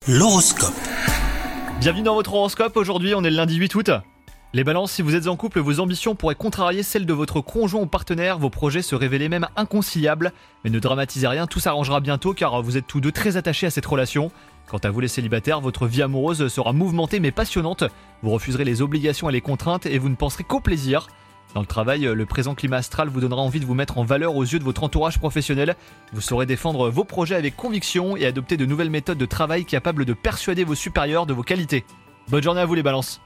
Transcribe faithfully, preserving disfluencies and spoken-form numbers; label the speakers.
Speaker 1: L'horoscope.
Speaker 2: Bienvenue dans votre horoscope, aujourd'hui on est le lundi huit août. Les balances, si vous êtes en couple, vos ambitions pourraient contrarier celles de votre conjoint ou partenaire, vos projets se révéler même inconciliables. Mais ne dramatisez rien, tout s'arrangera bientôt car vous êtes tous deux très attachés à cette relation. Quant à vous les célibataires, votre vie amoureuse sera mouvementée mais passionnante. Vous refuserez les obligations et les contraintes et vous ne penserez qu'au plaisir. Dans le travail, le présent climat astral vous donnera envie de vous mettre en valeur aux yeux de votre entourage professionnel. Vous saurez défendre vos projets avec conviction et adopter de nouvelles méthodes de travail capables de persuader vos supérieurs de vos qualités. Bonne journée à vous les balances.